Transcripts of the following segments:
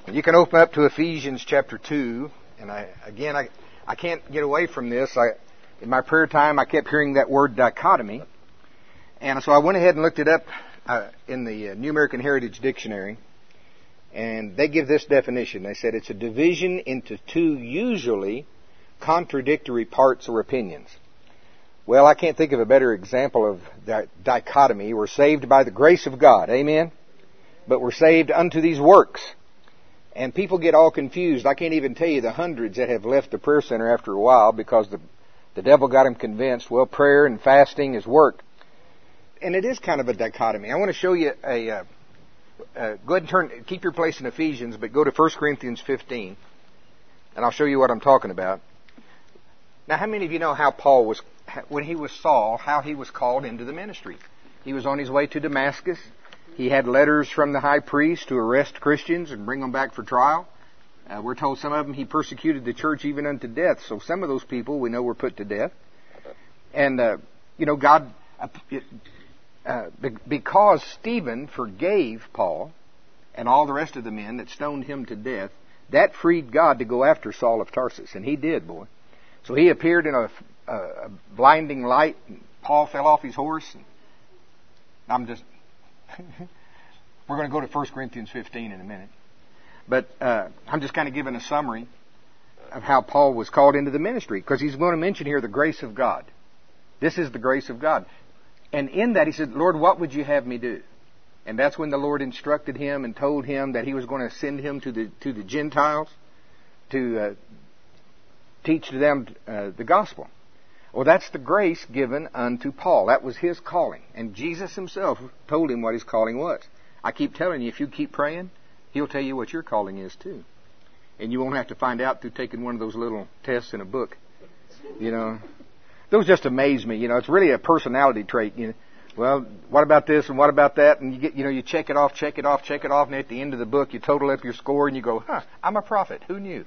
You can open up to Ephesians chapter 2, and I can't get away from this. In my prayer time, I kept hearing that word dichotomy, and so I went ahead and looked it up in the New American Heritage Dictionary, and they give this definition. They said it's a division into two usually contradictory parts or opinions. Well, I can't think of a better example of dichotomy. We're saved by the grace of God, amen? But we're saved unto these works. And people get all confused. I can't even tell you the hundreds that have left the prayer center after a while because the devil got them convinced, well, prayer and fasting is work. And it is kind of a dichotomy. I want to show you go ahead and keep your place in Ephesians, but go to 1 Corinthians 15, and I'll show you what I'm talking about. Now, how many of you know how Paul was, when he was Saul, how he was called into the ministry? He was on his way to Damascus. He had letters from the high priest to arrest Christians and bring them back for trial. We're told some of them he persecuted the church even unto death. So some of those people we know were put to death. And, God, because Stephen forgave Paul and all the rest of the men that stoned him to death, that freed God to go after Saul of Tarsus. And he did, boy. So he appeared in a blinding light, and Paul fell off his horse. And we're going to go to 1 Corinthians 15 in a minute. But I'm just kind of giving a summary of how Paul was called into the ministry, because he's going to mention here the grace of God. This is the grace of God. And in that he said, Lord, what would you have me do? And that's when the Lord instructed him and told him that he was going to send him to the Gentiles to teach to them the gospel. Well, that's the grace given unto Paul. That was his calling. And Jesus himself told him what his calling was. I keep telling you, if you keep praying, he'll tell you what your calling is too. And you won't have to find out through taking one of those little tests in a book. Those just amaze me. It's really a personality trait. Well, what about this and what about that? And you check it off, and at the end of the book you total up your score and you go, I'm a prophet. Who knew?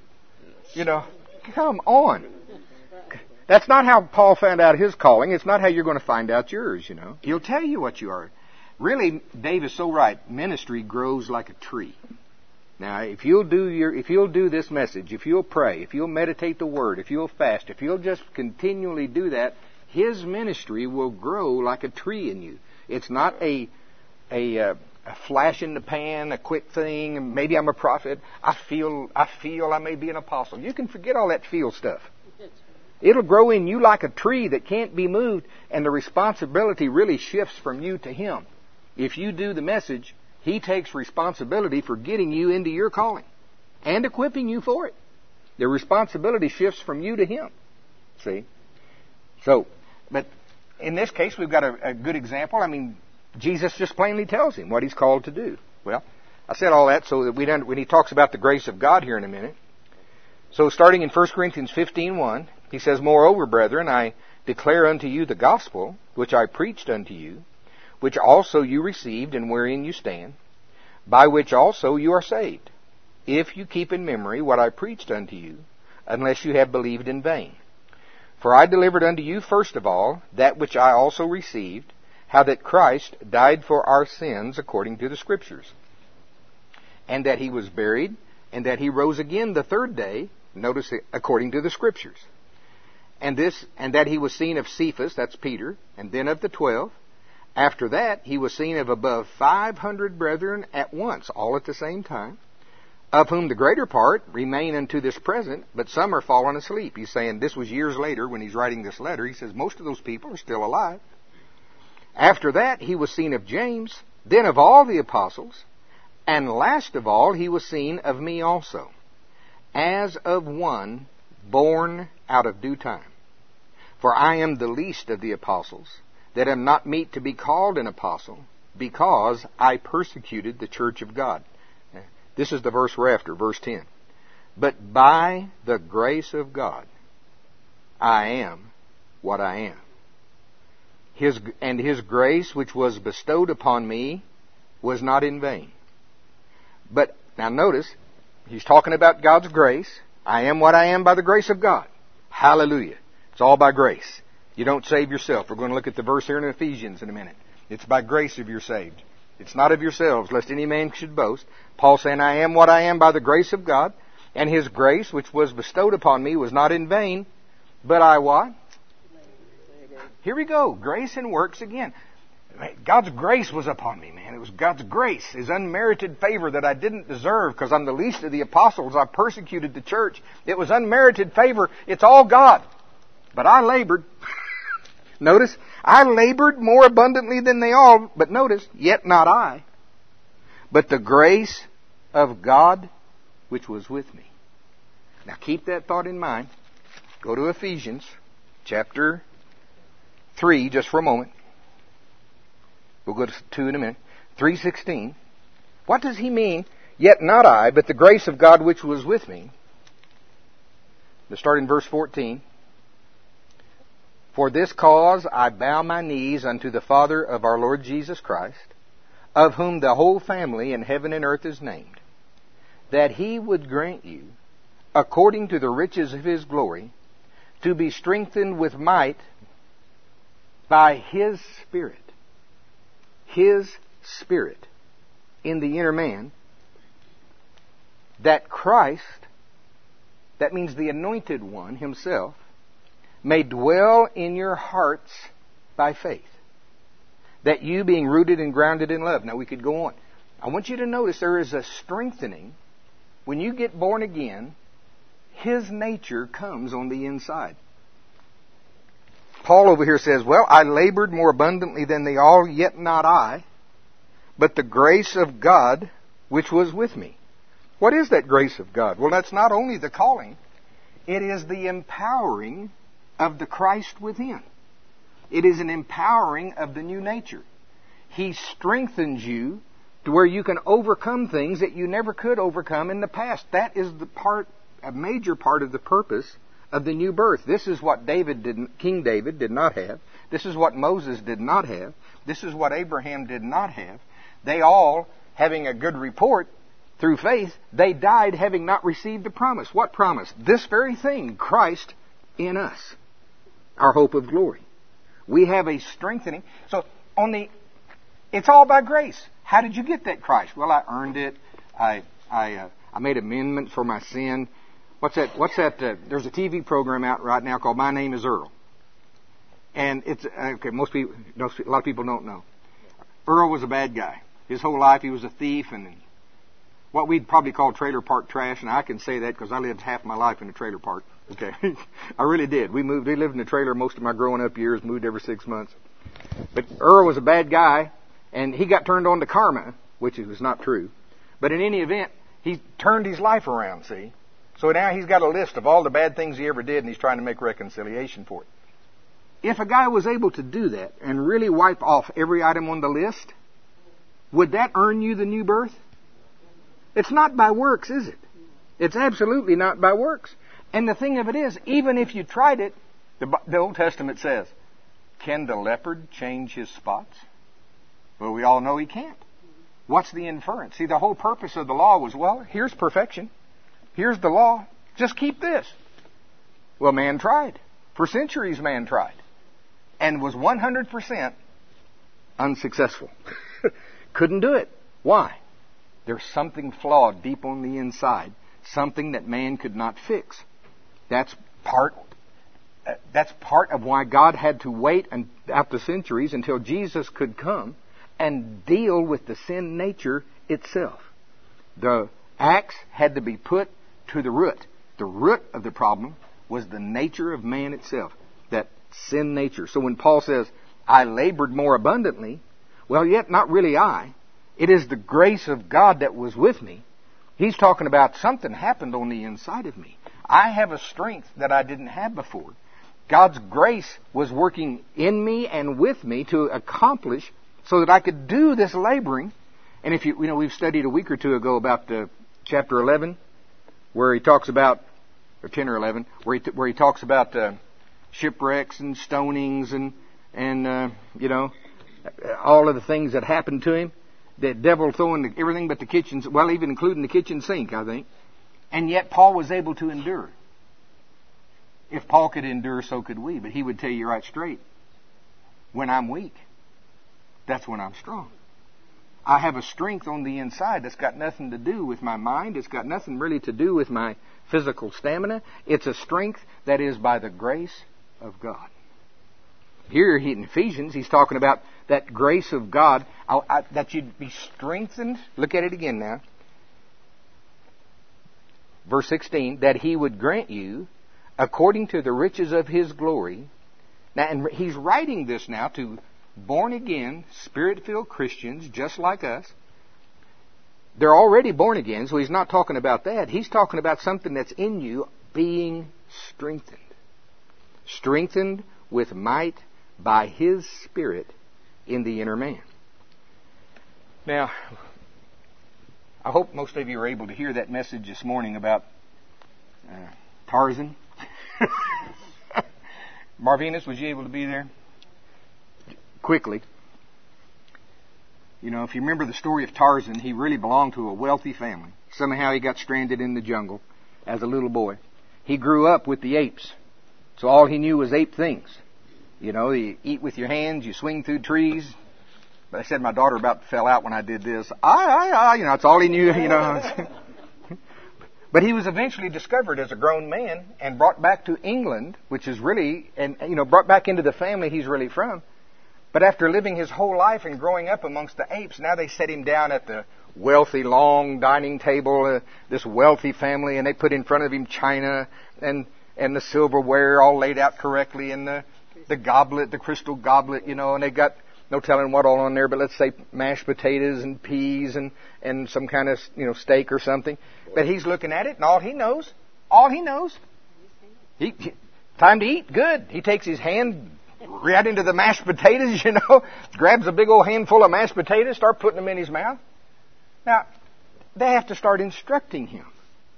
Come on. That's not how Paul found out his calling. It's not how you're going to find out yours, He'll tell you what you are. Really, Dave is so right. Ministry grows like a tree. Now, if you'll do this message, if you'll pray, if you'll meditate the Word, if you'll fast, if you'll just continually do that, his ministry will grow like a tree in you. It's not a flash in the pan, a quick thing. Maybe I'm a prophet. I feel I may be an apostle. You can forget all that feel stuff. It'll grow in you like a tree that can't be moved, and the responsibility really shifts from you to him. If you do the message, he takes responsibility for getting you into your calling and equipping you for it. The responsibility shifts from you to him. See? So, but in this case, we've got a good example. Jesus just plainly tells him what he's called to do. Well, I said all that so that when he talks about the grace of God here in a minute. So starting in 1 Corinthians 15:1, he says, Moreover, brethren, I declare unto you the gospel, which I preached unto you, which also you received, and wherein you stand, by which also you are saved, if you keep in memory what I preached unto you, unless you have believed in vain. For I delivered unto you first of all that which I also received, how that Christ died for our sins according to the Scriptures, and that he was buried, and that he rose again the third day, notice it, according to the Scriptures, and that he was seen of Cephas, that's Peter, and then of the 12. After that, he was seen of above 500 brethren at once, all at the same time, of whom the greater part remain unto this present, but some are fallen asleep. He's saying this was years later when he's writing this letter. He says most of those people are still alive. After that, he was seen of James, then of all the apostles, and last of all, he was seen of me also, as of one born out of due time. For I am the least of the apostles, that am not meet to be called an apostle, because I persecuted the church of God. This is the verse we're after, verse 10. But by the grace of God, I am what I am. His grace, which was bestowed upon me, was not in vain. But, now notice, he's talking about God's grace. I am what I am by the grace of God. Hallelujah. It's all by grace. You don't save yourself. We're going to look at the verse here in Ephesians in a minute. It's by grace if you're saved. It's not of yourselves, lest any man should boast. Paul saying, I am what I am by the grace of God, and His grace, which was bestowed upon me, was not in vain, but I what? Here we go. Grace and works again. God's grace was upon me, man. It was God's grace, His unmerited favor that I didn't deserve because I'm the least of the apostles. I persecuted the church. It was unmerited favor. It's all God. But I labored. Notice, I labored more abundantly than they all, but notice, yet not I, but the grace of God which was with me. Now keep that thought in mind. Go to Ephesians chapter 3 just for a moment. We'll go to 2 in a minute. 3:16. What does he mean? Yet not I, but the grace of God which was with me. Let's start in verse 14. For this cause I bow my knees unto the Father of our Lord Jesus Christ, of whom the whole family in heaven and earth is named, that He would grant you, according to the riches of His glory, to be strengthened with might by His Spirit. His Spirit in the inner man, that Christ, that means the Anointed One Himself, may dwell in your hearts by faith, that you being rooted and grounded in love. Now we could go on. I want you to notice there is a strengthening. When you get born again, His nature comes on the inside. Paul over here says, well, I labored more abundantly than they all, yet not I, but the grace of God which was with me. What is that grace of God? Well, that's not only the calling, it is the empowering of the Christ within. It is an empowering of the new nature. He strengthens you to where you can overcome things that you never could overcome in the past. That is a major part of the purpose of the new birth. This is what King David did not have. This is what Moses did not have. This is what Abraham did not have. They all, having a good report through faith, they died having not received a promise. What promise? This very thing, Christ in us, our hope of glory. We have a strengthening. So it's all by grace. How did you get that Christ? Well, I earned it. I made amendments for my sin. What's that? There's a TV program out right now called My Name is Earl. And it's, okay, a lot of people don't know. Earl was a bad guy. His whole life he was a thief and what we'd probably call trailer park trash. And I can say that because I lived half my life in a trailer park. Okay. I really did. We lived in a trailer most of my growing up years, moved every 6 months. But Earl was a bad guy and he got turned on to karma, which was not true. But in any event, he turned his life around, see? So now he's got a list of all the bad things he ever did and he's trying to make reconciliation for it. If a guy was able to do that and really wipe off every item on the list, would that earn you the new birth? It's not by works, is it? It's absolutely not by works. And the thing of it is, even if you tried it, the Old Testament says, can the leopard change his spots? Well, we all know he can't. What's the inference? See, the whole purpose of the law was, well, here's perfection. Here's the law. Just keep this. Well, man tried. For centuries, man tried. And was 100% unsuccessful. Couldn't do it. Why? There's something flawed deep on the inside. Something that man could not fix. That's part of why God had to wait after centuries until Jesus could come and deal with the sin nature itself. The axe had to be put to the root. The root of the problem was the nature of man itself, that sin nature. So when Paul says, I labored more abundantly, well, yet not really I. It is the grace of God that was with me. He's talking about something happened on the inside of me. I have a strength that I didn't have before. God's grace was working in me and with me to accomplish so that I could do this laboring. And if we've studied a week or two ago about chapter 11, where he talks about, or 10 or 11, where he talks about shipwrecks and stonings and all of the things that happened to him. The devil throwing everything but the kitchen, well, even including the kitchen sink, I think. And yet Paul was able to endure. If Paul could endure, so could we. But he would tell you right straight, when I'm weak, that's when I'm strong. I have a strength on the inside that's got nothing to do with my mind. It's got nothing really to do with my physical stamina. It's a strength that is by the grace of God. Here in Ephesians, he's talking about that grace of God, that you'd be strengthened. Look at it again now. Verse 16, that he would grant you, according to the riches of his glory. Now, and he's writing this now to born-again, Spirit-filled Christians just like us. They're already born again, so he's not talking about that. He's talking about something that's in you being strengthened. Strengthened with might by his Spirit in the inner man. Now, I hope most of you are able to hear that message this morning about Tarzan. Marvinus, was you able to be there? Quickly. You know, if you remember the story of Tarzan, he really belonged to a wealthy family. Somehow he got stranded in the jungle as a little boy. He grew up with the apes. So all he knew was ape things. You know, you eat with your hands, you swing through trees. But I said my daughter about fell out when I did this. You know, that's all he knew, you know. But he was eventually discovered as a grown man and brought back to England, which is really, and you know, brought back into the family he's really from. But after living his whole life and growing up amongst the apes, now they set him down at the wealthy, long dining table, this wealthy family, and they put in front of him china and the silverware all laid out correctly, and the goblet, the crystal goblet, you know, and they got no telling what all on there, but let's say mashed potatoes and peas and some kind of, you know, steak or something. But he's looking at it, and all he knows, time to eat, good. He takes his hand right into the mashed potatoes, you know, grabs a big old handful of mashed potatoes, start putting them in his mouth. Now, they have to start instructing him.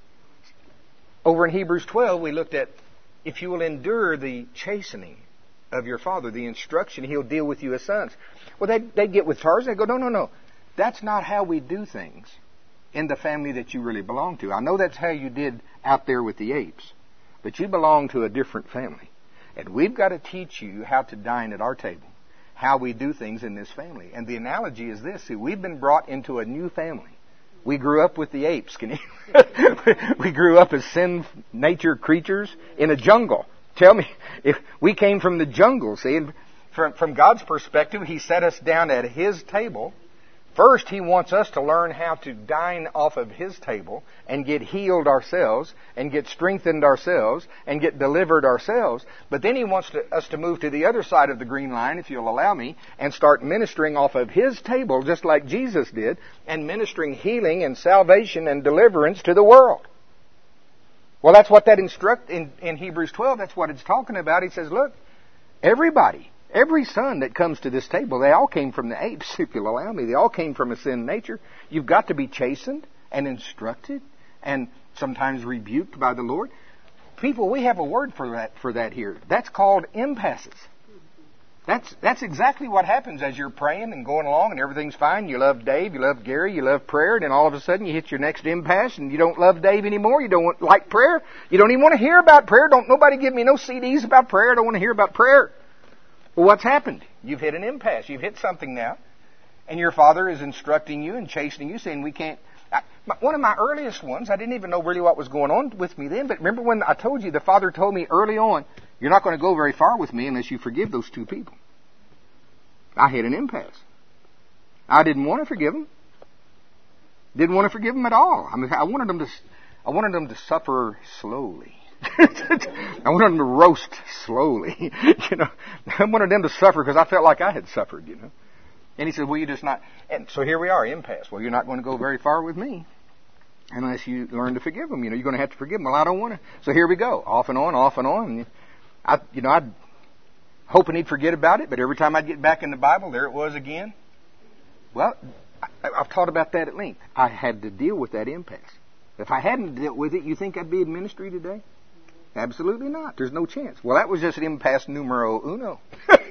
Over in Hebrews 12, we looked at, if you will endure the chastening of your father, the instruction, he'll deal with you as sons. Well, they'd get with Tarzan, they'd go, no. That's not how we do things in the family that you really belong to. I know that's how you did out there with the apes, but you belong to a different family. And we've got to teach you how to dine at our table, how we do things in this family. And the analogy is this. See, we've been brought into a new family. We grew up with the apes. We grew up as sin nature creatures in a jungle. Tell me, if we came from the jungle, see, and from God's perspective, he set us down at his table. First, he wants us to learn how to dine off of his table and get healed ourselves and get strengthened ourselves and get delivered ourselves. But then he wants us to move to the other side of the green line, if you'll allow me, and start ministering off of his table just like Jesus did, and ministering healing and salvation and deliverance to the world. Well, that's what that in Hebrews 12, that's what it's talking about. He says, look, everybody, every son that comes to this table, they all came from the apes, if you'll allow me. They all came from a sin nature. You've got to be chastened and instructed and sometimes rebuked by the Lord. People, we have a word for that here. That's called impasses. That's exactly what happens as you're praying and going along and everything's fine. You love Dave, you love Gary, you love prayer, and then all of a sudden you hit your next impasse and you don't love Dave anymore. You don't like prayer. You don't even want to hear about prayer. Don't nobody give me no CDs about prayer. I don't want to hear about prayer. Well, what's happened? You've hit an impasse. You've hit something now. And your Father is instructing you and chastening you, saying we can't. One of my earliest ones, I didn't even know really what was going on with me then, but remember when I told you, the Father told me early on, you're not going to go very far with me unless you forgive those two people. I hit an impasse. I didn't want to forgive them. Didn't want to forgive them at all. I mean, I wanted them to suffer slowly. I wanted them to roast slowly. You know, I wanted them to suffer because I felt like I had suffered. You know, and he said, "Well, you just not." And so here we are, impasse. Well, you're not going to go very far with me unless you learn to forgive them. You know, you're going to have to forgive them. Well, I don't want to. So here we go, off and on, off and on. And I'd hoping he'd forget about it, but every time I'd get back in the Bible, there it was again. Well, I've taught about that at length. I had to deal with that impasse. If I hadn't dealt with it, you think I'd be in ministry today? Absolutely not. There's no chance. Well, that was just an impasse numero uno.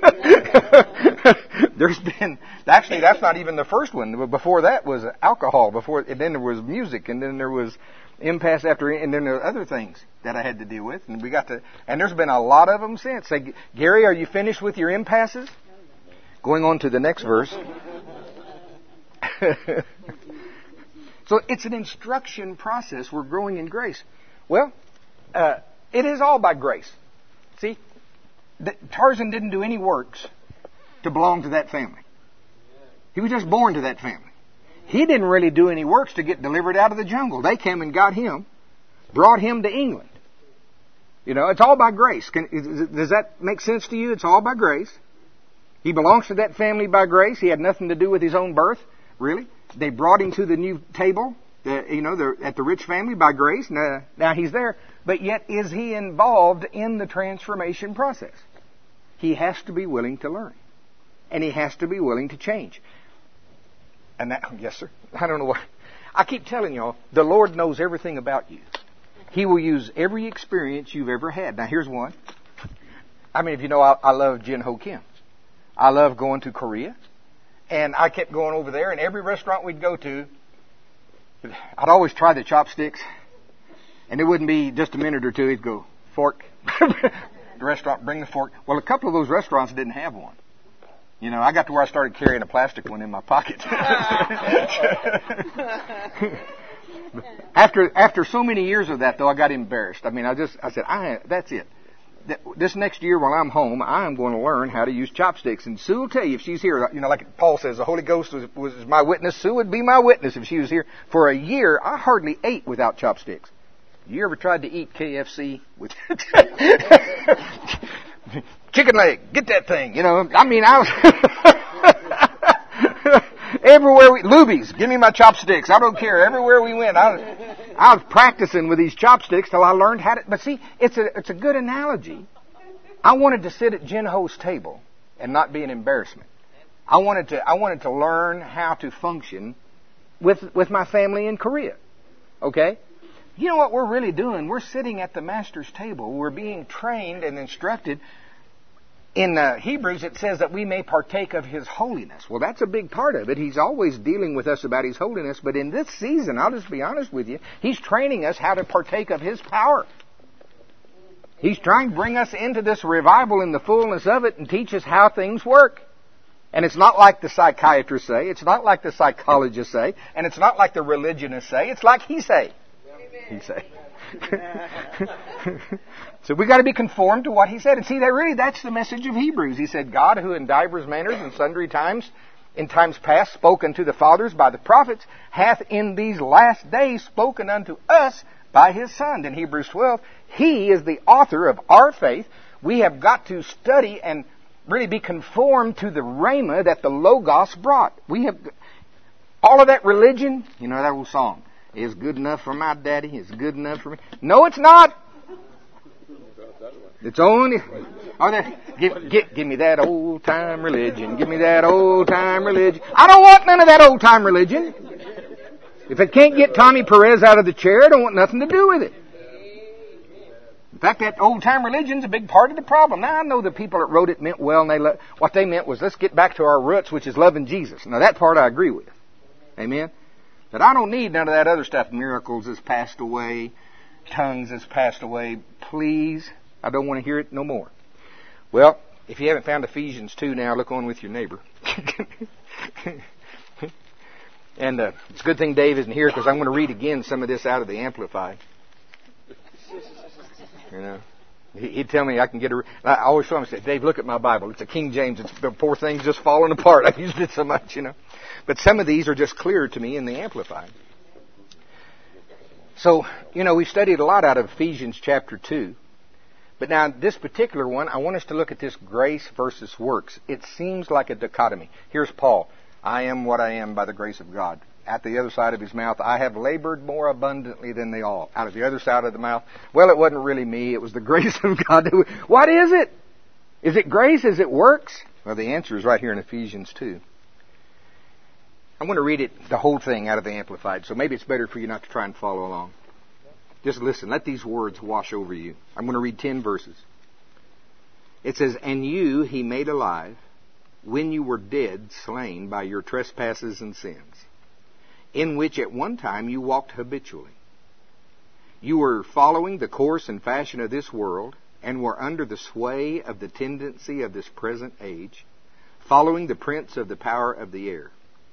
Actually, that's not even the first one. Before that was alcohol. And then there was music, and then there was impasse after, and then there are other things that I had to deal with, and and there's been a lot of them since. Say, Gary, are you finished with your impasses? Going on to the next verse. So it's an instruction process. We're growing in grace. Well, it is all by grace. See, Tarzan didn't do any works to belong to that family. He was just born to that family. He didn't really do any works to get delivered out of the jungle. They came and got him, brought him to England. You know, it's all by grace. Does that make sense to you? It's all by grace. He belongs to that family by grace. He had nothing to do with his own birth, really. They brought him to the new table, at the rich family by grace. Now he's there. But yet, is he involved in the transformation process? He has to be willing to learn. And he has to be willing to change. And that, yes, sir. I don't know what. I keep telling y'all, the Lord knows everything about you. He will use every experience you've ever had. Now, here's one. I mean, if you know, I love Jin Ho Kim. I love going to Korea. And I kept going over there, and every restaurant we'd go to, I'd always try the chopsticks. And it wouldn't be just a minute or two. He'd go, fork. The restaurant, bring the fork. Well, a couple of those restaurants didn't have one. You know, I got to where I started carrying a plastic one in my pocket. After so many years of that, though, I got embarrassed. I mean, I said, that's it. This next year while I'm home, I am going to learn how to use chopsticks. And Sue will tell you if she's here, you know, like Paul says, the Holy Ghost was my witness. Sue would be my witness if she was here. For a year, I hardly ate without chopsticks. You ever tried to eat KFC with chicken leg? Get that thing. You know, I mean, I was everywhere Luby's, give me my chopsticks. I don't care. Everywhere we went, I was practicing with these chopsticks till I learned how to. But see, it's a good analogy. I wanted to sit at Jin Ho's table and not be an embarrassment. I wanted to learn how to function with my family in Korea. Okay? You know what we're really doing? We're sitting at the Master's table. We're being trained and instructed. In Hebrews, it says that we may partake of His holiness. Well, that's a big part of it. He's always dealing with us about His holiness. But in this season, I'll just be honest with you, He's training us how to partake of His power. He's trying to bring us into this revival in the fullness of it and teach us how things work. And it's not like the psychiatrists say. It's not like the psychologists say. And it's not like the religionists say. It's like He say. He say. So we got to be conformed to what He said. And see, that's the message of Hebrews. He said, God, who in divers manners and sundry times, in times past, spoken to the fathers by the prophets, hath in these last days spoken unto us by His Son. In Hebrews 12, He is the author of our faith. We have got to study and really be conformed to the rhema that the Logos brought. We have all of that religion, you know that old song. Is good enough for my daddy. Is good enough for me. No, it's not. It's only. Give me that old time religion. Give me that old time religion. I don't want none of that old time religion. If it can't get Tommy Perez out of the chair, I don't want nothing to do with it. In fact, that old time religion's a big part of the problem. Now I know the people that wrote it meant well, and what they meant was let's get back to our roots, which is loving Jesus. Now that part I agree with. Amen. But I don't need none of that other stuff. Miracles has passed away. Tongues has passed away. Please, I don't want to hear it no more. Well, if you haven't found Ephesians 2 now, look on with your neighbor. And it's a good thing Dave isn't here because I'm going to read again some of this out of the Amplified. You know, he'd tell me I can get a. I always show him and say, Dave, look at my Bible. It's a King James. It's the poor thing's just falling apart. I've used it so much, you know. But some of these are just clearer to me in the Amplified. So, you know, we've studied a lot out of Ephesians chapter 2. But now, this particular one, I want us to look at this grace versus works. It seems like a dichotomy. Here's Paul. I am what I am by the grace of God. At the other side of his mouth, I have labored more abundantly than they all. Out of the other side of the mouth, well, it wasn't really me. It was the grace of God. What is it? Is it grace? Is it works? Well, the answer is right here in Ephesians 2. I'm going to read it, the whole thing, out of the Amplified, so maybe it's better for you not to try and follow along. Just listen. Let these words wash over you. I'm going to read 10 verses. It says, And you He made alive, when you were dead, slain by your trespasses and sins, in which at one time you walked habitually. You were following the course and fashion of this world, and were under the sway of the tendency of this present age, following the prince of the power of the air.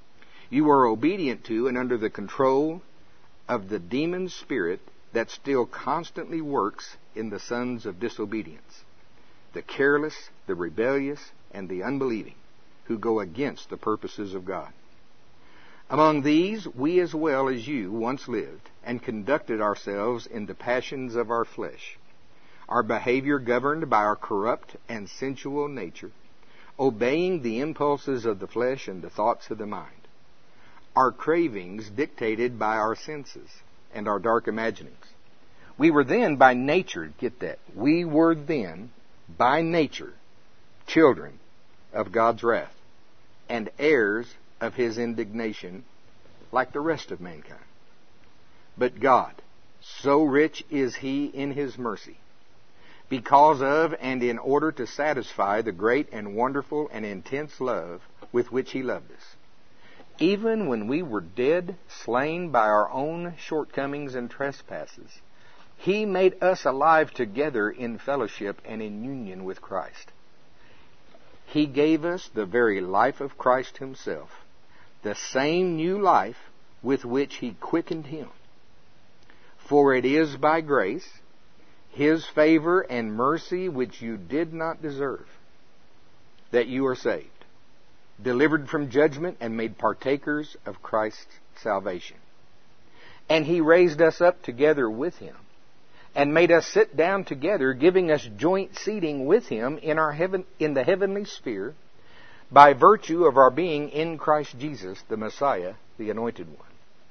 You are obedient to and under the control of the demon spirit that still constantly works in the sons of disobedience, the careless, the rebellious, and the unbelieving, who go against the purposes of God. Among these, we as well as you once lived and conducted ourselves in the passions of our flesh, our behavior governed by our corrupt and sensual nature, obeying the impulses of the flesh and the thoughts of the mind, our cravings dictated by our senses and our dark imaginings. We were then by nature, get that, we were then by nature children of God's wrath and heirs of His indignation like the rest of mankind. But God, so rich is He in His mercy, because of and in order to satisfy the great and wonderful and intense love with which He loved us, even when we were dead, slain by our own shortcomings and trespasses, He made us alive together in fellowship and in union with Christ. He gave us the very life of Christ Himself, the same new life with which He quickened Him. For it is by grace, His favor and mercy which you did not deserve, that you are saved, delivered from judgment and made partakers of Christ's salvation. And He raised us up together with Him and made us sit down together, giving us joint seating with Him in the heavenly sphere, by virtue of our being in Christ Jesus, the Messiah, the Anointed One.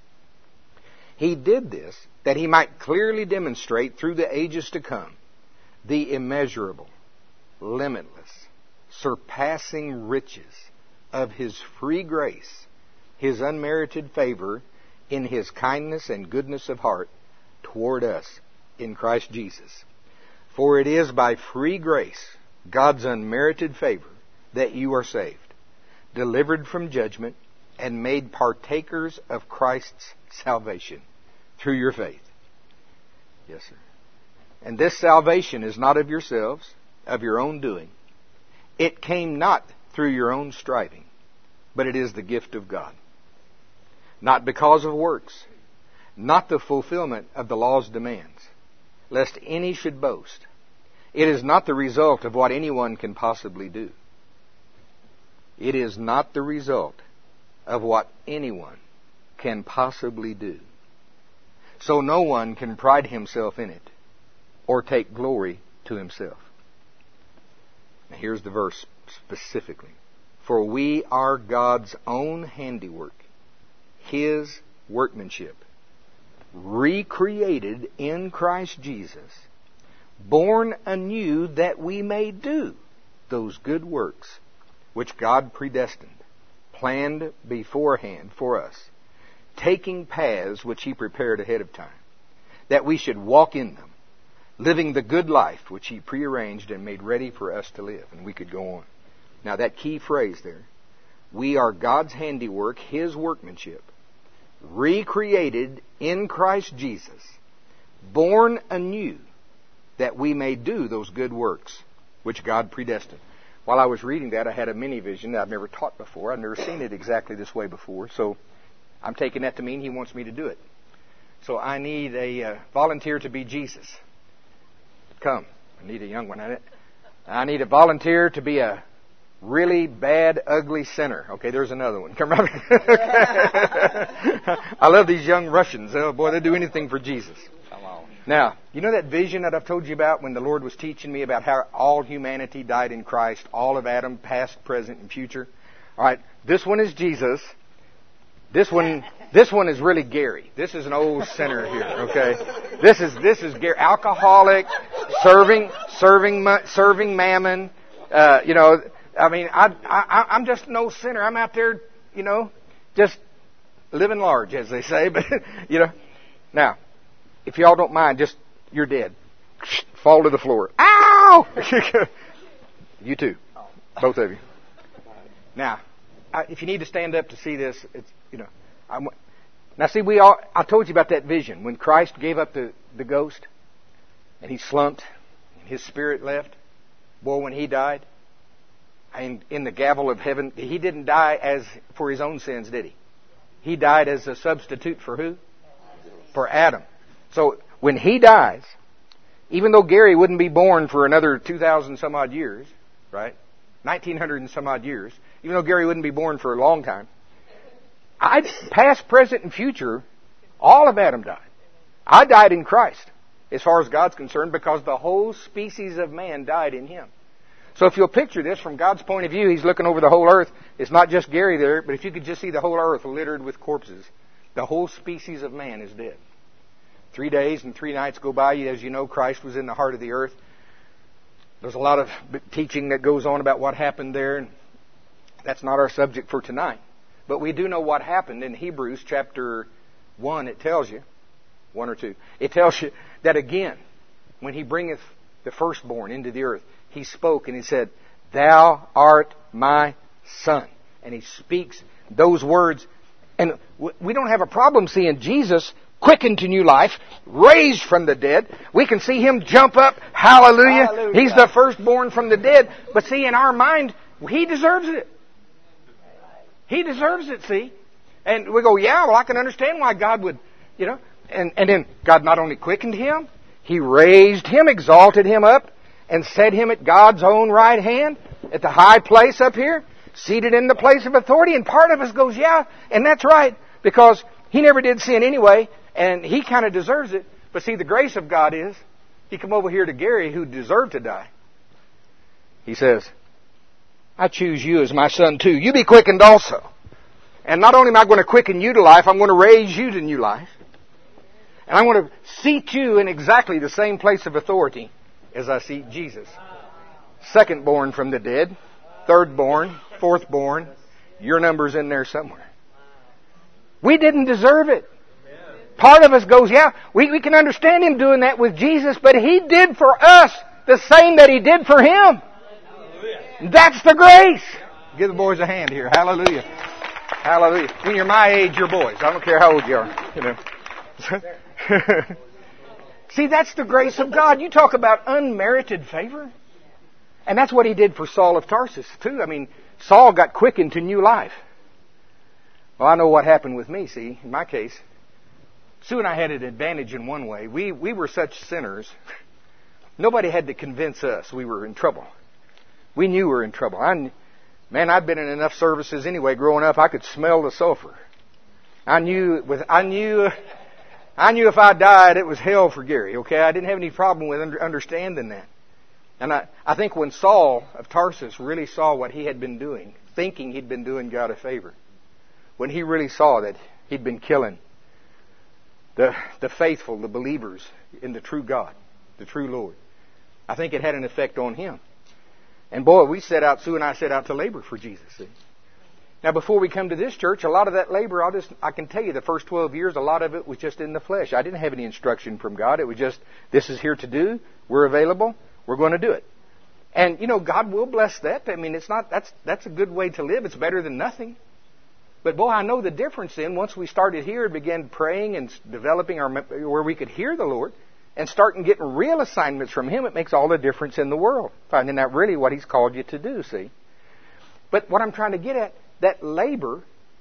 He did this that He might clearly demonstrate through the ages to come the immeasurable, limitless, surpassing riches of His free grace, His unmerited favor in His kindness and goodness of heart toward us in Christ Jesus. For it is by free grace, God's unmerited favor, that you are saved, delivered from judgment, and made partakers of Christ's salvation through your faith. Yes, sir. And this salvation is not of yourselves, of your own doing. It came not through your own striving, but it is the gift of God. Not because of works, not the fulfillment of the law's demands, lest any should boast. It is not the result of what anyone can possibly do. It is not the result of what anyone can possibly do. So no one can pride himself in it or take glory to himself. Now here's the verse specifically. For we are God's own handiwork, His workmanship, recreated in Christ Jesus, born anew that we may do those good works which God predestined, planned beforehand for us, taking paths which He prepared ahead of time, that we should walk in them, living the good life which He prearranged and made ready for us to live. And we could go on. Now that key phrase there, we are God's handiwork, His workmanship, recreated in Christ Jesus, born anew, that we may do those good works which God predestined. While I was reading that, I had a mini vision that I've never taught before. I've never seen it exactly this way before. So I'm taking that to mean He wants me to do it. So I need a volunteer to be Jesus. Come. I need a young one. I need a volunteer to be a really bad, ugly sinner. Okay, there's another one. Come on. I love these young Russians. Oh boy, they do anything for Jesus. Now, you know that vision that I've told you about when the Lord was teaching me about how all humanity died in Christ, all of Adam, past, present, and future? All right, this one is Jesus. This one is really Gary. This is an old sinner here. Okay, this is Gary, alcoholic, serving mammon. I mean, I'm just no sinner. I'm out there, just living large, as they say. But now, if y'all don't mind, you're dead. Fall to the floor. Ow! You too, both of you. Now, if you need to stand up to see this, it's now see, I told you about that vision when Christ gave up the ghost, and He slumped, and His spirit left. Boy, when He died, and in the gavel of heaven, He didn't die as for His own sins, did He? He died as a substitute for who? For Adam. So when he dies, even though Gary wouldn't be born for another 2,000 some odd years, right? 1,900 and some odd years, even though Gary wouldn't be born for a long time, past, present, and future, all of Adam died. I died in Christ, as far as God's concerned, because the whole species of man died in Him. So if you'll picture this from God's point of view, He's looking over the whole earth. It's not just Gary there, but if you could just see the whole earth littered with corpses, the whole species of man is dead. 3 days and 3 nights go by. As you know, Christ was in the heart of the earth. There's a lot of teaching that goes on about what happened there, and that's not our subject for tonight. But we do know what happened in Hebrews chapter 1. It tells you, 1 or 2, it tells you that again, when He bringeth the firstborn into the earth, He spoke and He said, "Thou art my Son." And He speaks those words. And we don't have a problem seeing Jesus quickened to new life, raised from the dead. We can see Him jump up. Hallelujah. Hallelujah. He's the firstborn from the dead. But see, in our mind, He deserves it. He deserves it, see. And we go, yeah, well, I can understand why God would, And then God not only quickened Him, He raised Him, exalted Him up, and set Him at God's own right hand, at the high place up here, seated in the place of authority. And part of us goes, yeah, and that's right, because He never did sin anyway, and He kind of deserves it. But see, the grace of God is, He come over here to Gary, who deserved to die. He says, "I choose you as my son too. You be quickened also. And not only am I going to quicken you to life, I'm going to raise you to new life. And I'm going to seat you in exactly the same place of authority as I seat Jesus. Second born from the dead, third born, fourth born. Your number's in there somewhere." We didn't deserve it. Part of us goes, yeah, we can understand Him doing that with Jesus, but He did for us the same that He did for Him. That's the grace. Give the boys a hand here. Hallelujah. Hallelujah. When you're my age, you're boys. I don't care how old you are. See, that's the grace of God. You talk about unmerited favor. And that's what He did for Saul of Tarsus, too. I mean, Saul got quickened to new life. Well, I know what happened with me, see, in my case. Sue and I had an advantage in one way. We were such sinners. Nobody had to convince us we were in trouble. We knew we were in trouble. I'd been in enough services anyway growing up, I could smell the sulfur. I knew if I died, it was hell for Gary, okay? I didn't have any problem with understanding that. And I think when Saul of Tarsus really saw what he had been doing, thinking he'd been doing God a favor, when he really saw that he'd been killing the faithful, the believers in the true God, the true Lord, I think it had an effect on him. And boy, Sue and I set out to labor for Jesus. See? Now, before we come to this church, a lot of that labor, I can tell you, the first 12 years, a lot of it was just in the flesh. I didn't have any instruction from God. It was just, this is here to do. We're available. We're going to do it. And, God will bless that. I mean, that's a good way to live. It's better than nothing. But boy, I know the difference then, once we started here and began praying and developing where we could hear the Lord, and starting getting real assignments from Him, it makes all the difference in the world. Finding out really what He's called you to do, see. But what I'm trying to get at, that labor,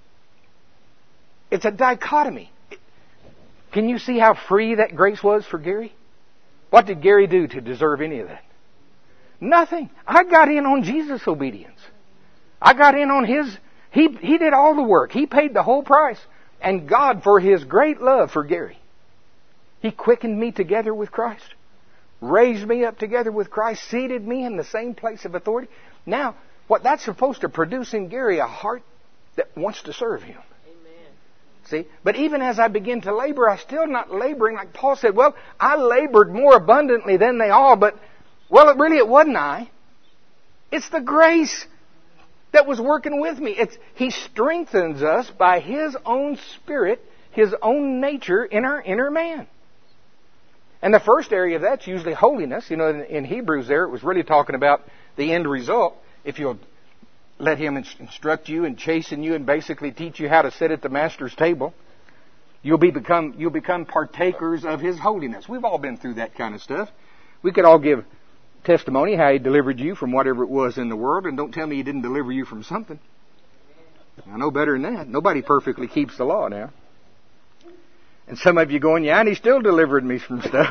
it's a dichotomy. Can you see how free that grace was for Gary? What did Gary do to deserve any of that? Nothing. I got in on Jesus' obedience. I got in on His. He did all the work. He paid the whole price. And God, for His great love for Gary, He quickened me together with Christ, raised me up together with Christ, seated me in the same place of authority. Now, what that's supposed to produce in Gary, a heart that wants to serve Him. Amen. See? But even as I begin to labor, I'm still not laboring like Paul said, well, I labored more abundantly than they all, but, well, it wasn't I. It's the grace that was working with me. He strengthens us by His own Spirit, His own nature in our inner man. And the first area of that's usually holiness. In Hebrews there, it was really talking about the end result. If you'll let Him instruct you and chasten you and basically teach you how to sit at the Master's table, you'll become partakers of His holiness. We've all been through that kind of stuff. We could all give testimony how He delivered you from whatever it was in the world, and don't tell me He didn't deliver you from something. I know better than that. Nobody perfectly keeps the law now. And some of you going, yeah, and He still delivered me from stuff.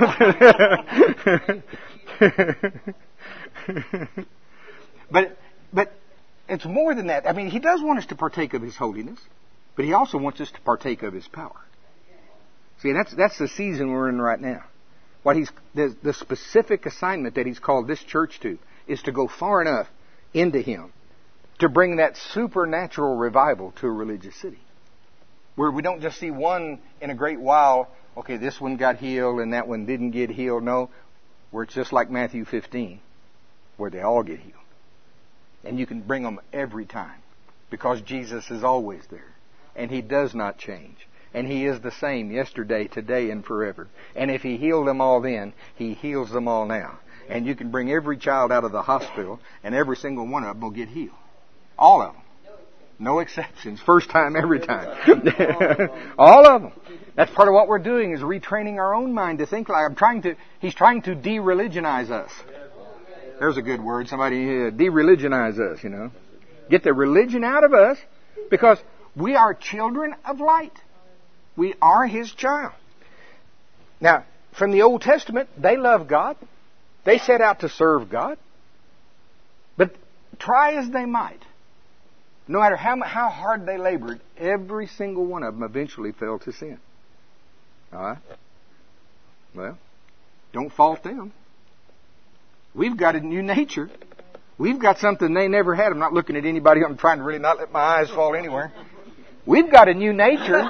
But it's more than that. I mean, He does want us to partake of His holiness, but He also wants us to partake of His power. See, that's the season we're in right now. What the specific assignment that He's called this church to is to go far enough into Him to bring that supernatural revival to a religious city. Where we don't just see one in a great while, okay, this one got healed and that one didn't get healed. No, where it's just like Matthew 15, where they all get healed. And you can bring them every time because Jesus is always there. And He does not change. And He is the same yesterday, today, and forever. And if He healed them all then, He heals them all now. And you can bring every child out of the hospital and every single one of them will get healed. All of them. No exceptions. First time, every time. All of them. That's part of what we're doing is retraining our own mind to think like He's trying to de-religionize us. There's a good word. Somebody de-religionize us, you know. Get the religion out of us because we are children of light. We are His child. Now, from the Old Testament, they love God. They set out to serve God. But try as they might, no matter how hard they labored, every single one of them eventually fell to sin. All right? Well, don't fault them. We've got a new nature. We've got something they never had. I'm not looking at anybody. I'm trying to really not let my eyes fall anywhere. We've got a new nature.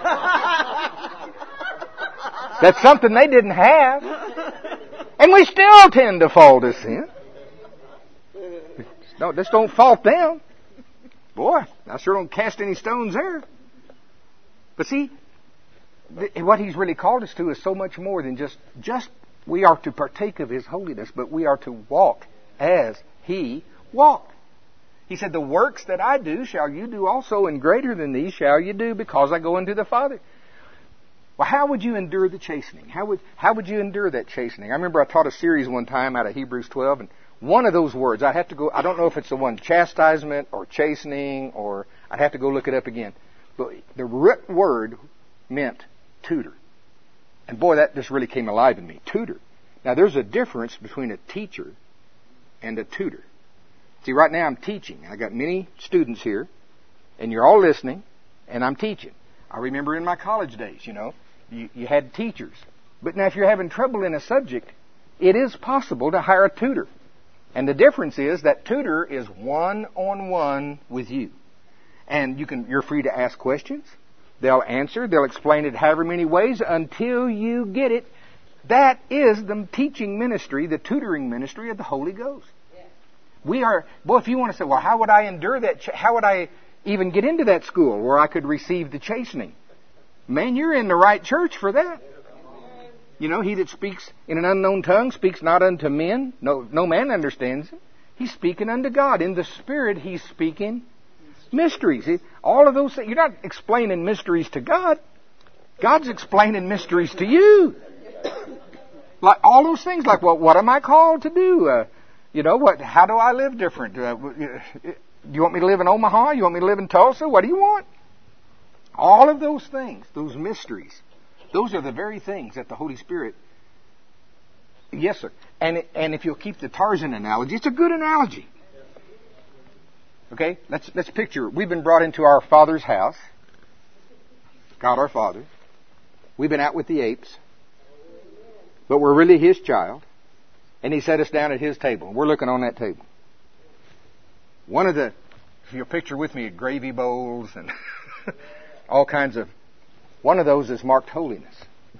That's something they didn't have. And we still tend to fall to sin. Just don't fault them. Boy, I sure don't cast any stones there. But see, what He's really called us to is so much more than just we are to partake of His holiness, but we are to walk as He walked. He said, the works that I do shall you do also, and greater than these shall you do, because I go unto the Father. Well, how would you endure the chastening? How would you endure that chastening? I remember I taught a series one time out of Hebrews 12, and one of those words, I don't know if it's the one chastisement or chastening, or I'd have to go look it up again. But the root word meant tutor. And boy, that just really came alive in me. Tutor. Now, there's a difference between a teacher and a tutor. See, right now I'm teaching. I got many students here, and you're all listening, and I'm teaching. I remember in my college days, you had teachers. But now if you're having trouble in a subject, it is possible to hire a tutor. And the difference is that tutor is one-on-one with you. And you're free to ask questions. They'll answer. They'll explain it however many ways until you get it. That is the teaching ministry, the tutoring ministry of the Holy Ghost. If you want to say, well, how would I endure that? How would I even get into that school where I could receive the chastening? Man, you're in the right church for that. He that speaks in an unknown tongue speaks not unto men. No man understands him. He's speaking unto God. In the Spirit, He's speaking mysteries. All of those things. You're not explaining mysteries to God. God's explaining mysteries to you. Like all those things, like, well, what am I called to do? How do I live different? Do you want me to live in Omaha? You want me to live in Tulsa? What do you want? All of those things, those mysteries, those are the very things that the Holy Spirit... Yes, sir. And if you'll keep the Tarzan analogy, it's a good analogy. Okay? Let's picture, we've been brought into our Father's house. God our Father. We've been out with the apes. But we're really His child. And He set us down at His table. We're looking on that table. If you'll picture with me, gravy bowls and all kinds of... One of those is marked holiness.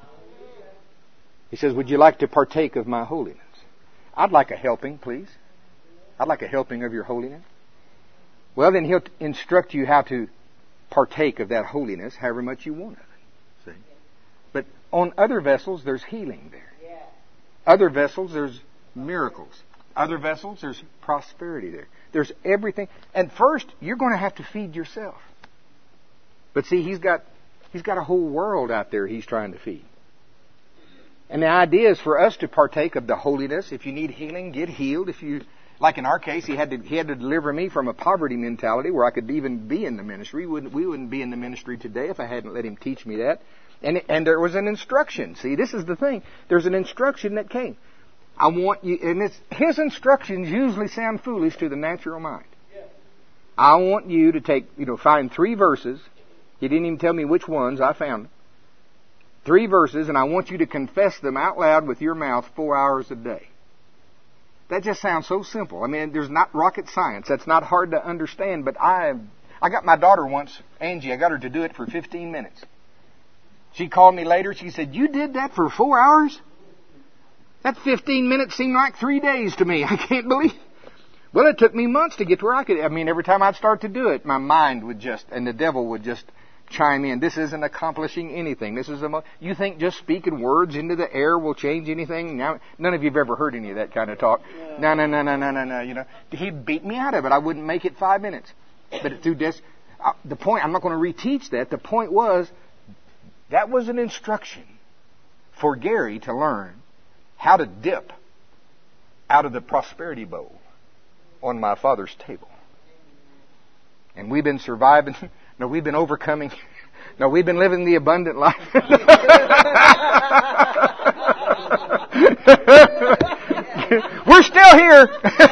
He says, would you like to partake of my holiness? I'd like a helping, please. I'd like a helping of your holiness. Well, then He'll instruct you how to partake of that holiness, however much you want of it. See? But on other vessels, there's healing there. Other vessels, there's miracles. Other vessels, there's prosperity there. There's everything. And first, you're going to have to feed yourself. But see, He's got a whole world out there He's trying to feed. And the idea is for us to partake of the holiness. If you need healing, get healed. Like in our case, he had to deliver me from a poverty mentality where I could even be in the ministry. We wouldn't be in the ministry today if I hadn't let him teach me that. And there was an instruction. See, this is the thing. There's an instruction that came. I want you, and his instructions usually sound foolish to the natural mind. I want you to find 3 verses. He didn't even tell me which ones. I found them. 3 verses, and I want you to confess them out loud with your mouth 4 hours a day. That just sounds so simple. I mean, there's not rocket science. That's not hard to understand. But I got my daughter once, Angie, I got her to do it for 15 minutes. She called me later. She said, "You did that for 4 hours? That 15 minutes seemed like 3 days to me. I can't believe." Well, it took me months to get to where I could. I mean, every time I'd start to do it, my mind would and the devil would just chime in. This isn't accomplishing anything. You think just speaking words into the air will change anything? Now, none of you have ever heard any of that kind of talk. No. You know, he'd beat me out of it. I wouldn't make it 5 minutes. But through this, the point, I'm not going to reteach that. The point was, that was an instruction for Gary to learn how to dip out of the prosperity bowl on my Father's table. And we've been surviving. No, we've been overcoming. No, we've been living the abundant life. We're still here.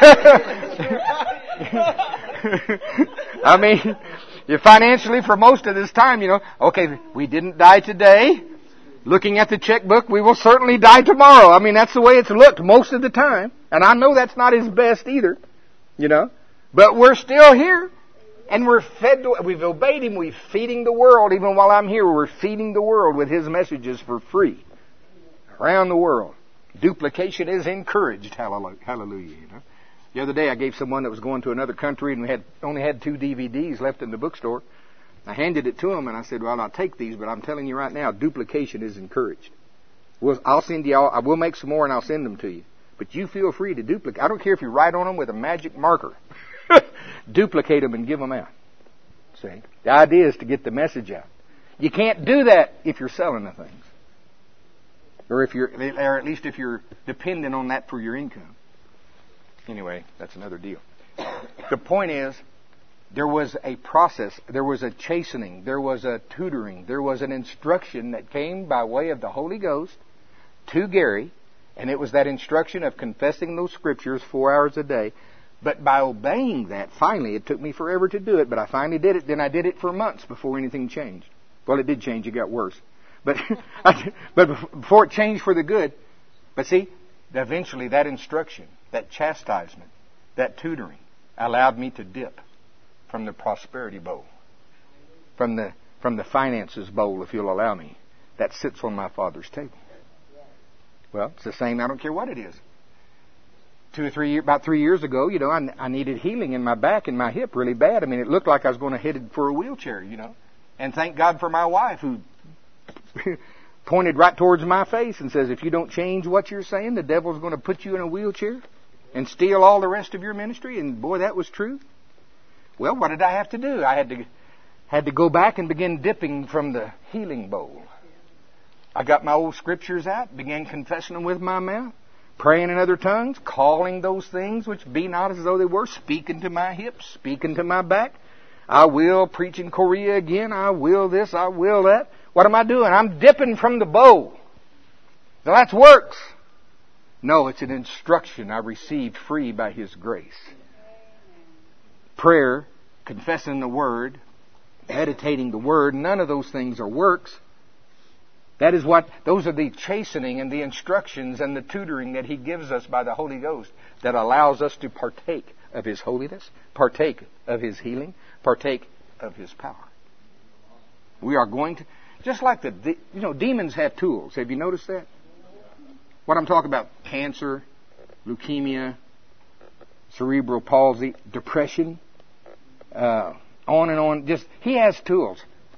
I mean, financially for most of this time, okay, we didn't die today. Looking at the checkbook, we will certainly die tomorrow. I mean, that's the way it's looked most of the time. And I know that's not his best either, But we're still here. And we're fed, we've obeyed him, we're feeding the world. Even while I'm here, we're feeding the world with his messages for free. Around the world. Duplication is encouraged. Hallelujah. The other day I gave someone that was going to another country and we only had 2 DVDs left in the bookstore. I handed it to him and I said, "Well, I'll take these, but I'm telling you right now, duplication is encouraged. I'll send you all, I will make some more and I'll send them to you. But you feel free to duplicate. I don't care if you write on them with a magic marker. Duplicate them and give them out." See? The idea is to get the message out. You can't do that if you're selling the things. Or at least if you're dependent on that for your income. Anyway, that's another deal. The point is, there was a process, there was a chastening, there was a tutoring, there was an instruction that came by way of the Holy Ghost to Gary, and it was that instruction of confessing those scriptures 4 hours a day. But by obeying that, finally, it took me forever to do it, but I finally did it. Then I did it for months before anything changed. Well, it did change. It got worse. But before it changed for the good. But see, eventually that instruction, that chastisement, that tutoring allowed me to dip from the prosperity bowl, from the finances bowl, if you'll allow me, that sits on my Father's table. Well, it's the same. I don't care what it is. About 3 years ago, I needed healing in my back and my hip really bad. I mean, it looked like I was going to head for a wheelchair, And thank God for my wife who pointed right towards my face and says, "If you don't change what you're saying, the devil's going to put you in a wheelchair and steal all the rest of your ministry." And boy, that was true. Well, what did I have to do? I had to go back and begin dipping from the healing bowl. I got my old scriptures out, began confessing them with my mouth. Praying in other tongues, calling those things which be not as though they were, speaking to my hips, speaking to my back. I will preach in Korea again. I will this, I will that. What am I doing? I'm dipping from the bowl. Now that's works. No, it's an instruction I received free by His grace. Prayer, confessing the Word, meditating the Word, none of those things are works. Those are the chastening and the instructions and the tutoring that He gives us by the Holy Ghost that allows us to partake of His holiness, partake of His healing, partake of His power. We are going to, just like demons have tools. Have you noticed that? What I'm talking about, cancer, leukemia, cerebral palsy, depression, on and on. He has tools.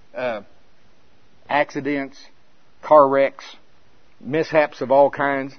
Accidents, car wrecks, mishaps of all kinds.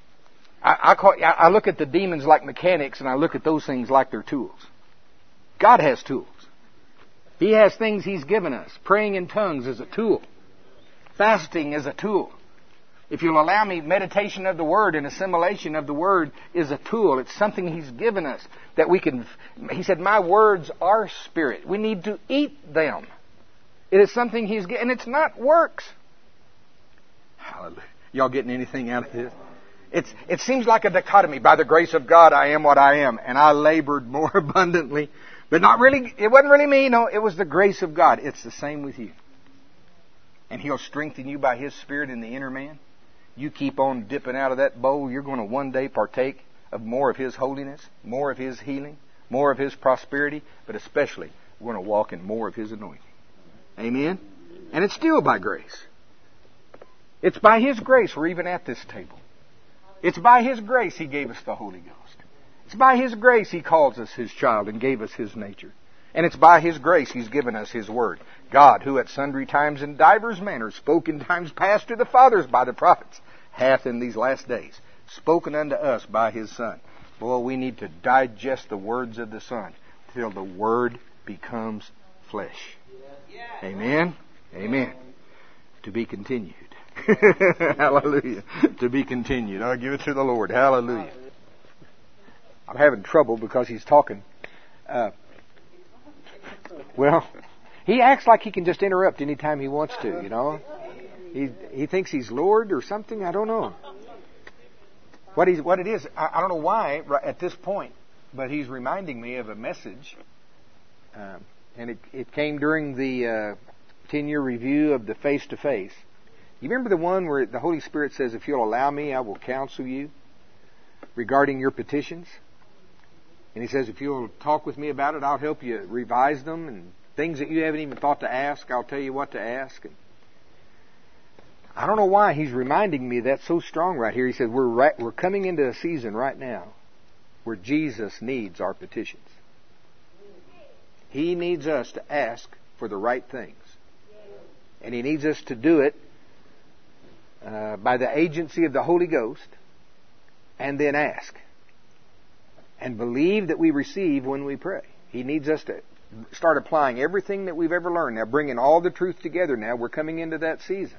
I look at the demons like mechanics, and I look at those things like they're tools. God has tools. He has things He's given us. Praying in tongues is a tool. Fasting is a tool. If you'll allow me, meditation of the Word and assimilation of the Word is a tool. It's something He's given us that we can... He said, my words are spirit. We need to eat them. It is something He's given, and it's not works. Hallelujah. Y'all getting anything out of this? It seems like a dichotomy. By the grace of God, I am what I am, and I labored more abundantly. But not really, it wasn't really me. No, it was the grace of God. It's the same with you. And He'll strengthen you by His Spirit in the inner man. You keep on dipping out of that bowl, you're going to one day partake of more of His holiness, more of His healing, more of His prosperity, but especially we're going to walk in more of His anointing. Amen? And it's still by grace. It's by His grace we're even at this table. It's by His grace He gave us the Holy Ghost. It's by His grace He calls us His child and gave us His nature. And it's by His grace He's given us His Word. God, who at sundry times in divers manners spoke in times past to the fathers by the prophets, hath in these last days spoken unto us by His Son. Boy, we need to digest the words of the Son till the Word becomes flesh. Amen? Amen. To be continued. Hallelujah. To be continued. I'll give it to the Lord. Hallelujah. I'm having trouble because he's talking. Well, he acts like he can just interrupt anytime he wants to, you know. He thinks he's Lord or something. I don't know. What it is, I don't know why at this point, but he's reminding me of a message. And it came during the 10-year review of the face-to-face. You remember the one where the Holy Spirit says, if you'll allow me, I will counsel you regarding your petitions? And He says, if you'll talk with me about it, I'll help you revise them, and things that you haven't even thought to ask, I'll tell you what to ask. And I don't know why He's reminding me of that so strong right here. He said, we're coming into a season right now where Jesus needs our petitions. He needs us to ask for the right things. And He needs us to do it by the agency of the Holy Ghost, and then ask. And believe that we receive when we pray. He needs us to start applying everything that we've ever learned. Now, bringing all the truth together now. We're coming into that season.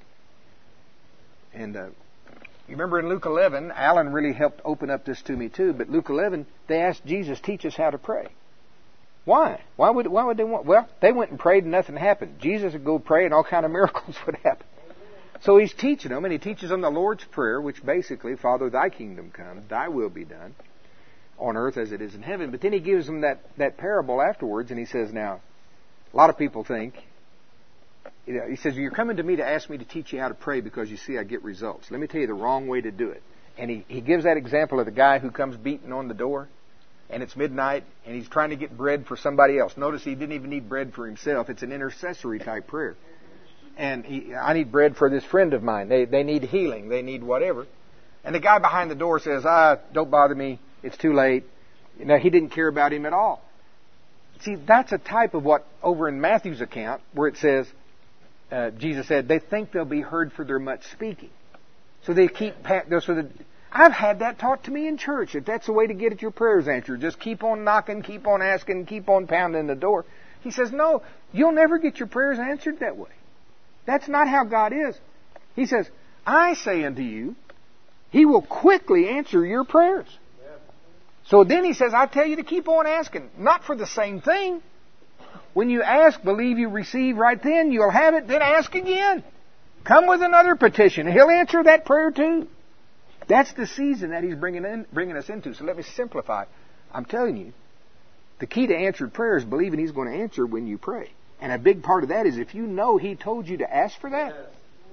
And you remember in Luke 11, Alan really helped open up this to me too, but Luke 11, they asked Jesus, teach us how to pray. Why? Why would they want? Well, they went and prayed and nothing happened. Jesus would go pray and all kind of miracles would happen. So He's teaching them, and He teaches them the Lord's Prayer, which basically, Father, Thy kingdom come, Thy will be done, on earth as it is in heaven. But then He gives them that parable afterwards, and He says, now, a lot of people think, He says, you're coming to me to ask me to teach you how to pray because you see I get results. Let me tell you the wrong way to do it. And He gives that example of the guy who comes beating on the door, and it's midnight, and he's trying to get bread for somebody else. Notice he didn't even need bread for himself. It's an intercessory type prayer. And I need bread for this friend of mine. They need healing. They need whatever. And the guy behind the door says, don't bother me. It's too late. You know, he didn't care about him at all. See, that's a type of what, over in Matthew's account, where it says, Jesus said, they think they'll be heard for their much speaking. So they keep... I've had that taught to me in church. If that's the way to get your prayers answered, just keep on knocking, keep on asking, keep on pounding the door. He says, no, you'll never get your prayers answered that way. That's not how God is. He says, I say unto you, He will quickly answer your prayers. So then He says, I tell you to keep on asking, not for the same thing. When you ask, believe you receive right then, you'll have it, then ask again. Come with another petition, and He'll answer that prayer too. That's the season that He's bringing us into. So let me simplify. I'm telling you, the key to answered prayer is believing He's going to answer when you pray. And a big part of that is if you know He told you to ask for that.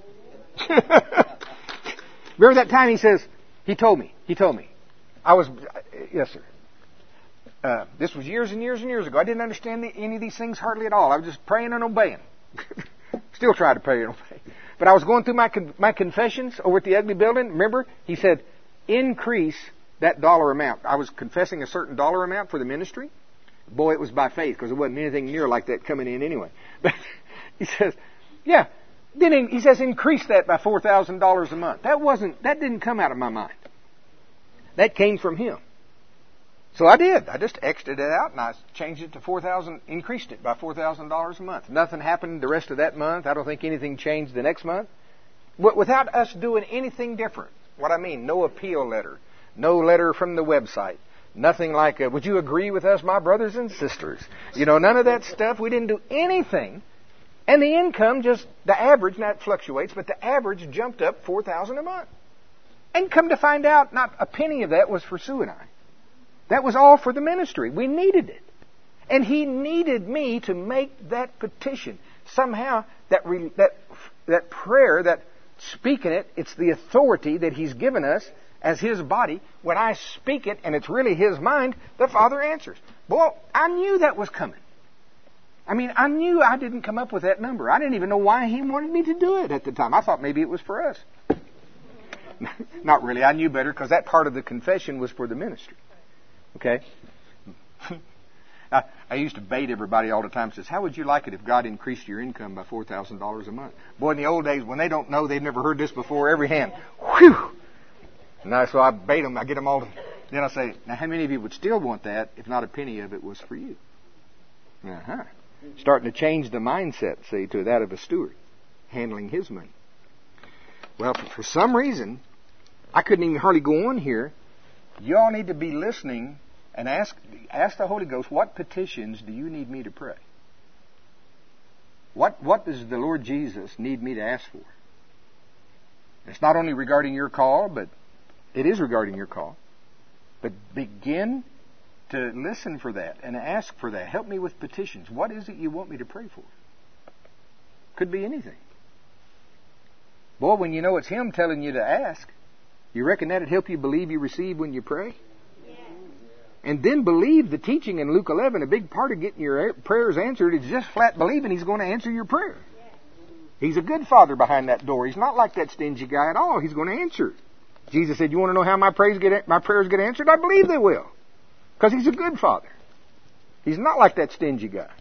Remember that time He says, He told me. Yes, sir. This was years and years and years ago. I didn't understand any of these things hardly at all. I was just praying and obeying. Still try to pray and obey. But I was going through my confessions over at the Ugly Building. Remember, He said, increase that dollar amount. I was confessing a certain dollar amount for the ministry. Boy, it was by faith because there wasn't anything near like that coming in anyway. But He says, yeah. Then He says, increase that by $4,000 a month. That didn't come out of my mind. That came from Him. So I did. I just X'd it out and I changed it to $4,000, increased it by $4,000 a month. Nothing happened the rest of that month. I don't think anything changed the next month. without us doing anything different. What I mean, no appeal letter, no letter from the website, nothing like, would you agree with us, my brothers and sisters? None of that stuff. We didn't do anything. And the income the average, now it fluctuates, but the average jumped up $4,000 a month. And come to find out, not a penny of that was for Sue and I. That was all for the ministry. We needed it. And he needed me to make that petition. Somehow, that prayer, that speaking it, it's the authority that he's given us as his body. When I speak it, and it's really his mind, the Father answers. Boy, I knew that was coming. I knew I didn't come up with that number. I didn't even know why he wanted me to do it at the time. I thought maybe it was for us. Not really. I knew better because that part of the confession was for the ministry. Okay? I used to bait everybody all the time. Says, how would you like it if God increased your income by $4,000 a month? Boy, in the old days, when they don't know, they've never heard this before, every hand, whew! And so I bait them. I get them all. Then I say, now how many of you would still want that if not a penny of it was for you? Uh-huh. Starting to change the mindset, see, to that of a steward, handling his money. Well, for some reason, I couldn't even hardly go on here. You all need to be listening and ask the Holy Ghost, what petitions do you need me to pray? What does the Lord Jesus need me to ask for? It's not only regarding your call, but it is regarding your call. But begin to listen for that and ask for that. Help me with petitions. What is it you want me to pray for? Could be anything. Boy, when you know it's Him telling you to ask, you reckon that'd help you believe you receive when you pray? Yes. And then believe the teaching in Luke 11. A big part of getting your prayers answered is just flat believing He's going to answer your prayer. Yes. He's a good Father behind that door. He's not like that stingy guy at all. He's going to answer. Jesus said, you want to know how my prayers get answered? I believe they will. Because He's a good Father. He's not like that stingy guy.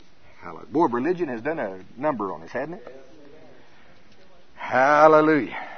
Boy, religion has done a number on us, hasn't it? Hallelujah.